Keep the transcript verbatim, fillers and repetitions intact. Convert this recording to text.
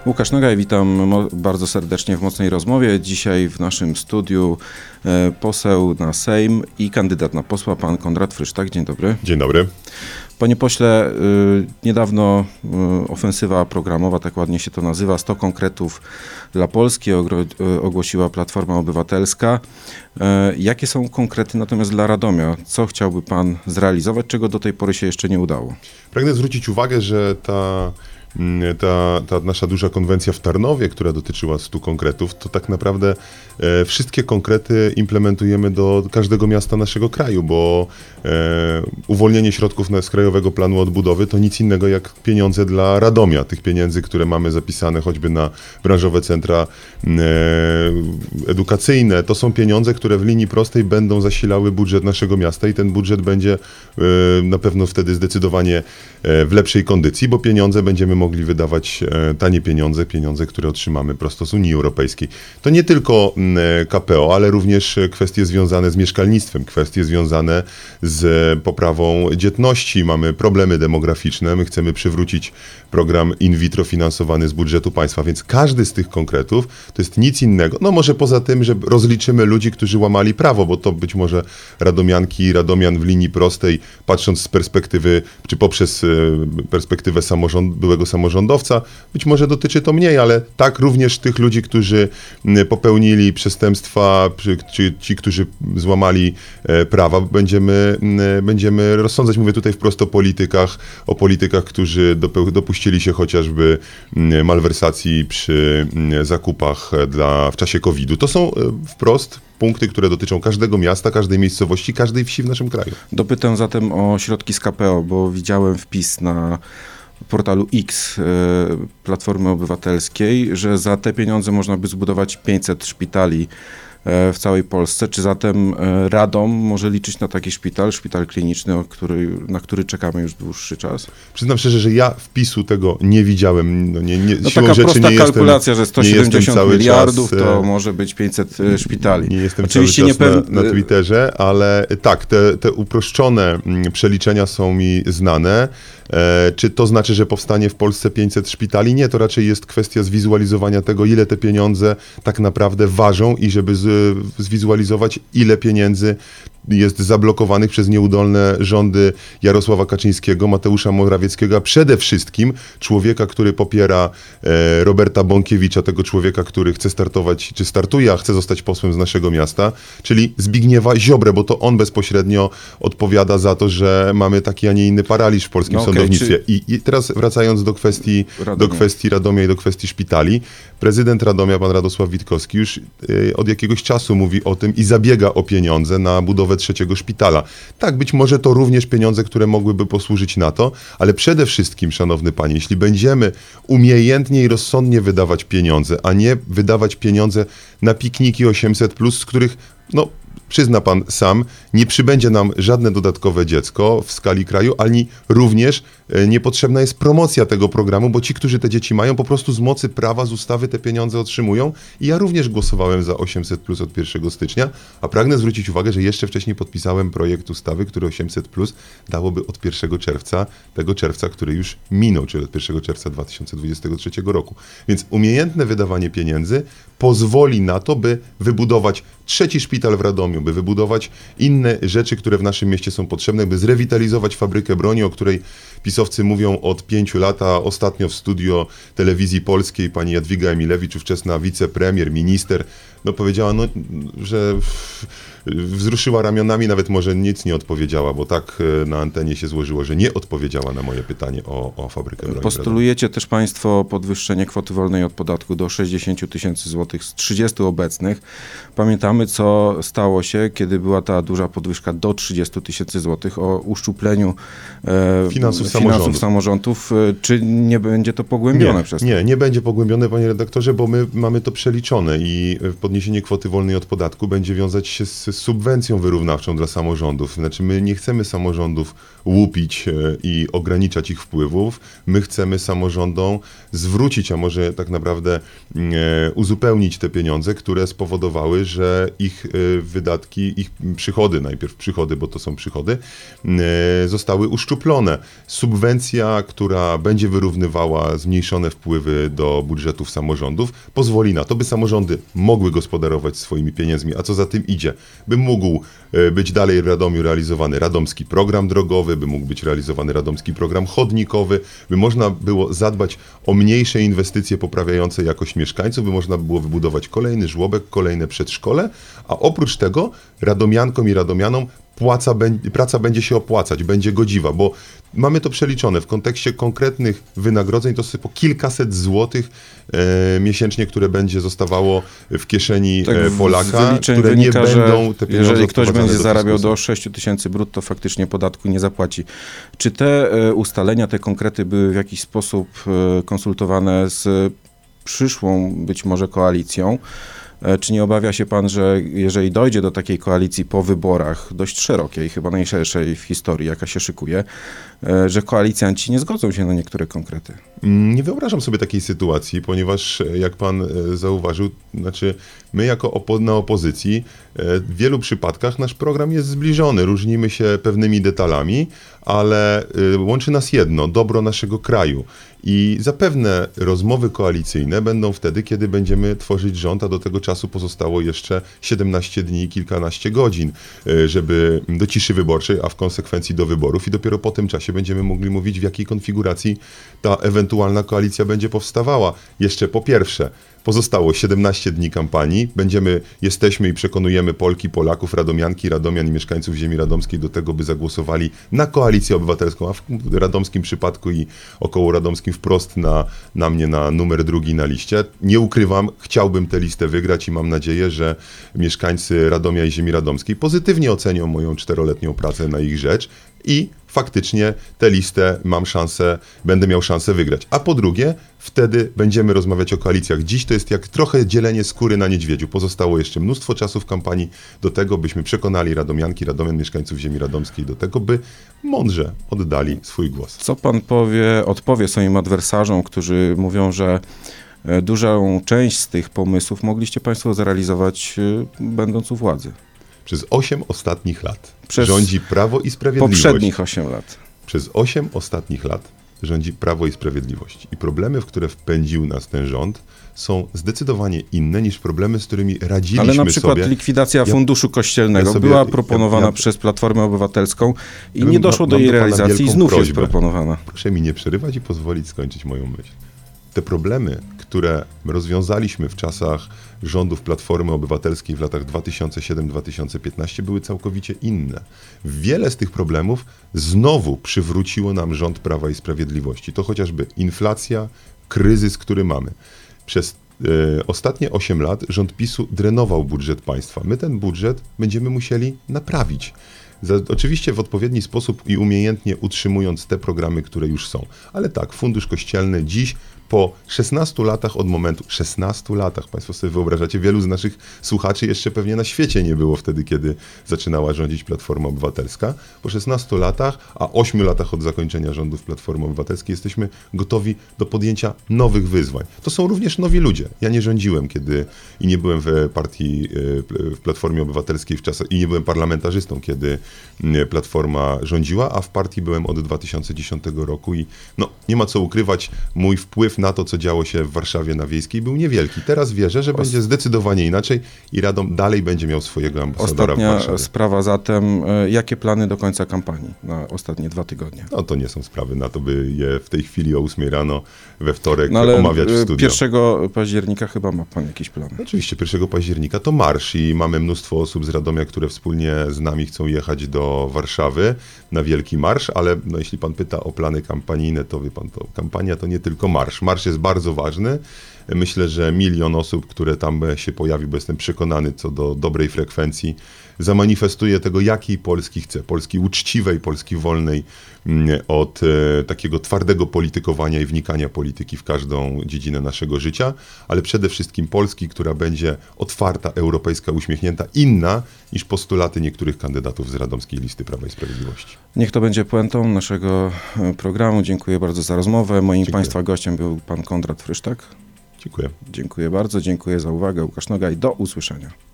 Łukasz Nogaj, witam mo- bardzo serdecznie w Mocnej Rozmowie. Dzisiaj w naszym studiu e, poseł na Sejm i kandydat na posła, pan Konrad Frysztak. Dzień dobry. Dzień dobry. Panie pośle, y, niedawno y, ofensywa programowa, tak ładnie się to nazywa, sto konkretów dla Polski ogro, y, ogłosiła Platforma Obywatelska. Y, jakie są konkrety natomiast dla Radomia? Co chciałby pan zrealizować, czego do tej pory się jeszcze nie udało? Pragnę zwrócić uwagę, że ta, ta, ta nasza duża konwencja w Tarnowie, która dotyczyła stu konkretów, to tak naprawdę e, wszystkie konkrety implementujemy do każdego miasta naszego kraju, bo e, uwolnienie środków na, z Krajowego Planu Odbudowy to nic innego jak pieniądze dla Radomia. Tych pieniędzy, które mamy zapisane choćby na branżowe centra e, edukacyjne, to są pieniądze, które w linii prostej będą zasilały budżet naszego miasta i ten budżet będzie e, na pewno wtedy zdecydowanie e, w lepszej kondycji, bo pieniądze będziemy mogli wydawać, e, tanie pieniądze, pieniądze, które otrzymamy prosto z Unii Europejskiej. To nie tylko e, K P O, ale również kwestie związane z mieszkalnictwem, kwestie związane z poprawą dzietności. Mamy problemy demograficzne, my chcemy przywrócić program in vitro finansowany z budżetu państwa, więc każdy z tych konkretów to jest nic innego. No może poza tym, że rozliczymy ludzi, którzy łamali prawo, bo to być może radomianki i radomian w linii prostej, patrząc z perspektywy, czy poprzez perspektywę samorząd, byłego samorządowca, być może dotyczy to mniej, ale tak również tych ludzi, którzy popełnili przestępstwa, czy ci, którzy złamali prawa, będziemy, będziemy rozsądzać. Mówię tutaj wprost o politykach, o politykach, którzy dopuścili się chociażby malwersacji przy zakupach dla, w czasie kowida. To są wprost punkty, które dotyczą każdego miasta, każdej miejscowości, każdej wsi w naszym kraju. Dopytam zatem o środki z K P O, bo widziałem wpis na portalu X y, Platformy Obywatelskiej, że za te pieniądze można by zbudować pięćset szpitali w całej Polsce. Czy zatem Radom może liczyć na taki szpital, szpital kliniczny, o który, na który czekamy już dłuższy czas? Przyznam szczerze, że ja wpisu tego nie widziałem. No, nie, nie, no siłą taka rzeczy prosta nie kalkulacja, jestem, że sto siedemdziesiąt miliardów czas, to może być pięćset szpitali. Nie jestem Oczywiście cały czas nie na, na Twitterze, ale tak, te, te uproszczone przeliczenia są mi znane. E, czy to znaczy, że powstanie w Polsce pięćset szpitali? Nie, to raczej jest kwestia zwizualizowania tego, ile te pieniądze tak naprawdę ważą i żeby z, zwizualizować, ile pieniędzy jest zablokowanych przez nieudolne rządy Jarosława Kaczyńskiego, Mateusza Morawieckiego, a przede wszystkim człowieka, który popiera e, Roberta Bąkiewicza, tego człowieka, który chce startować, czy startuje, a chce zostać posłem z naszego miasta, czyli Zbigniewa Ziobrę, bo to on bezpośrednio odpowiada za to, że mamy taki, a nie inny paraliż w polskim no, sądownictwie. Okay, czy... I, I teraz wracając do kwestii Radomia. do kwestii Radomia i do kwestii szpitali, prezydent Radomia, pan Radosław Witkowski, już e, od jakiegoś czasu mówi o tym i zabiega o pieniądze na budowę trzeciego szpitala. Tak, być może to również pieniądze, które mogłyby posłużyć na to, ale przede wszystkim, szanowny panie, jeśli będziemy umiejętnie i rozsądnie wydawać pieniądze, a nie wydawać pieniądze na pikniki osiemset plus, z których, no, przyzna pan sam, nie przybędzie nam żadne dodatkowe dziecko w skali kraju, ani również niepotrzebna jest promocja tego programu, bo ci, którzy te dzieci mają, po prostu z mocy prawa, z ustawy te pieniądze otrzymują. I ja również głosowałem za osiemset plus od pierwszego stycznia, a pragnę zwrócić uwagę, że jeszcze wcześniej podpisałem projekt ustawy, który osiemset plus dałoby od pierwszego czerwca, tego czerwca, który już minął, czyli od pierwszego czerwca dwa tysiące dwudziestego trzeciego roku. Więc umiejętne wydawanie pieniędzy pozwoli na to, by wybudować trzeci szpital w Radomiu, by wybudować inne rzeczy, które w naszym mieście są potrzebne, by zrewitalizować fabrykę broni, o której pisowcy mówią od pięciu lat, a ostatnio w studio Telewizji Polskiej pani Jadwiga Emilewicz, ówczesna wicepremier, minister, no powiedziała, no, że wzruszyła ramionami, nawet może nic nie odpowiedziała, bo tak na antenie się złożyło, że nie odpowiedziała na moje pytanie o, o fabrykę broni. Postulujecie też państwo podwyższenie kwoty wolnej od podatku do sześćdziesiąt tysięcy złotych z trzydziestu obecnych. Pamiętamy, co stało się, kiedy była ta duża podwyżka do trzydziestu tysięcy złotych, o uszczupleniu e, finansów, finansów samorządów. samorządów. Czy nie będzie to pogłębione nie, przez to? Nie, nie będzie pogłębione, panie redaktorze, bo my mamy to przeliczone i podniesienie kwoty wolnej od podatku będzie wiązać się z jest subwencją wyrównawczą dla samorządów. Znaczy my nie chcemy samorządów łupić i ograniczać ich wpływów. My chcemy samorządom zwrócić, a może tak naprawdę uzupełnić te pieniądze, które spowodowały, że ich wydatki, ich przychody, najpierw przychody, bo to są przychody, zostały uszczuplone. Subwencja, która będzie wyrównywała zmniejszone wpływy do budżetów samorządów, pozwoli na to, by samorządy mogły gospodarować swoimi pieniędzmi, a co za tym idzie, by mógł być dalej w Radomiu realizowany radomski program drogowy, by mógł być realizowany radomski program chodnikowy, by można było zadbać o mniejsze inwestycje poprawiające jakość mieszkańców, by można było wybudować kolejny żłobek, kolejne przedszkole, a oprócz tego radomiankom i radomianom płaca, praca będzie się opłacać, będzie godziwa, bo mamy to przeliczone w kontekście konkretnych wynagrodzeń, to jest po kilkaset złotych e, miesięcznie, które będzie zostawało w kieszeni tak, e, Polaka, które wynika, nie będą te pieniądze jeżeli ktoś będzie do zarabiał fiskusu. do sześć tysięcy brutto, faktycznie podatku nie zapłaci. Czy te e, ustalenia, te konkrety były w jakiś sposób e, konsultowane z przyszłą być może koalicją? Czy nie obawia się pan, że jeżeli dojdzie do takiej koalicji po wyborach, dość szerokiej, chyba najszerszej w historii, jaka się szykuje, że koalicjanci nie zgodzą się na niektóre konkrety? Nie wyobrażam sobie takiej sytuacji, ponieważ jak pan zauważył, znaczy my jako opo- na opozycji w wielu przypadkach nasz program jest zbliżony, różnimy się pewnymi detalami, ale łączy nas jedno, dobro naszego kraju. I zapewne rozmowy koalicyjne będą wtedy, kiedy będziemy tworzyć rząd, a do tego czasu pozostało jeszcze siedemnaście dni i kilkanaście godzin, żeby do ciszy wyborczej, a w konsekwencji do wyborów i dopiero po tym czasie będziemy mogli mówić, w jakiej konfiguracji ta ewentualna koalicja będzie powstawała. Jeszcze po pierwsze, pozostało siedemnaście dni kampanii. Będziemy, jesteśmy i przekonujemy Polki, Polaków, Radomianki, Radomian i mieszkańców ziemi radomskiej do tego, by zagłosowali na Koalicję Obywatelską, a w radomskim przypadku i około radomskim wprost na, na mnie na numer drugi na liście. Nie ukrywam, chciałbym tę listę wygrać i mam nadzieję, że mieszkańcy Radomia i ziemi radomskiej pozytywnie ocenią moją czteroletnią pracę na ich rzecz i faktycznie tę listę mam szansę, będę miał szansę wygrać. A po drugie, wtedy będziemy rozmawiać o koalicjach. Dziś to jest jak trochę dzielenie skóry na niedźwiedziu. Pozostało jeszcze mnóstwo czasu w kampanii do tego, byśmy przekonali radomianki, radomian, mieszkańców ziemi radomskiej do tego, by mądrze oddali swój głos. Co pan powie, odpowie swoim adwersarzom, którzy mówią, że dużą część z tych pomysłów mogliście państwo zrealizować będąc u władzy? Przez osiem ostatnich lat Przez rządzi Prawo i Sprawiedliwość. Poprzednich osiem lat. Przez osiem ostatnich lat rządzi Prawo i Sprawiedliwość. I problemy, w które wpędził nas ten rząd, są zdecydowanie inne niż problemy, z którymi radziliśmy sobie. Ale na przykład sobie. likwidacja Ja, funduszu kościelnego ja sobie, była proponowana ja, ja, przez Platformę Obywatelską i ja nie bym, doszło mam do jej do pana realizacji i wielką znów jest prośbę. proponowana. Proszę mi nie przerywać i pozwolić skończyć moją myśl. Te problemy, które rozwiązaliśmy w czasach rządów Platformy Obywatelskiej w latach dwa tysiące siódmy do dwa tysiące piętnastego były całkowicie inne. Wiele z tych problemów znowu przywróciło nam rząd Prawa i Sprawiedliwości. To chociażby inflacja, kryzys, który mamy. Przez e, ostatnie osiem lat rząd PiSu drenował budżet państwa. My ten budżet będziemy musieli naprawić. Za, oczywiście w odpowiedni sposób i umiejętnie utrzymując te programy, które już są. Ale tak, Fundusz Kościelny dziś po szesnastu latach od momentu, szesnastu latach, państwo sobie wyobrażacie, wielu z naszych słuchaczy jeszcze pewnie na świecie nie było wtedy, kiedy zaczynała rządzić Platforma Obywatelska. Po szesnastu latach, a ośmiu latach od zakończenia rządów Platformy Obywatelskiej jesteśmy gotowi do podjęcia nowych wyzwań. To są również nowi ludzie. Ja nie rządziłem kiedy i nie byłem w partii, w Platformie Obywatelskiej w czasach, i nie byłem parlamentarzystą, kiedy Platforma rządziła, a w partii byłem od dwa tysiące dziesiątego roku i no, nie ma co ukrywać, mój wpływ na to, co działo się w Warszawie na Wiejskiej, był niewielki. Teraz wierzę, że będzie zdecydowanie inaczej i Radom dalej będzie miał swojego ambasadora Ostatnia w Warszawie. sprawa zatem, jakie plany do końca kampanii na ostatnie dwa tygodnie? No to nie są sprawy na to, by je w tej chwili o ósmej rano we wtorek No, ale omawiać w studio. pierwszego października chyba ma pan jakieś plany. Oczywiście pierwszego października to marsz i mamy mnóstwo osób z Radomia, które wspólnie z nami chcą jechać do Warszawy na wielki marsz, ale no, jeśli pan pyta o plany kampanijne, to wie pan, to kampania to nie tylko marsz. Marsz jest bardzo ważny, Myślę, że milion osób, które tam się pojawi, bo jestem przekonany co do dobrej frekwencji, zamanifestuje tego, jakiej Polski chce. Polski uczciwej, Polski wolnej od e, takiego twardego politykowania i wnikania polityki w każdą dziedzinę naszego życia, ale przede wszystkim Polski, która będzie otwarta, europejska, uśmiechnięta, inna niż postulaty niektórych kandydatów z radomskiej listy Prawa i Sprawiedliwości. Niech to będzie puentą naszego programu. Dziękuję bardzo za rozmowę. Moim Dziękuję. Państwa gościem był pan Konrad Frysztak. Dziękuję. Dziękuję bardzo. Dziękuję za uwagę. Łukasz Nogaj. Do usłyszenia.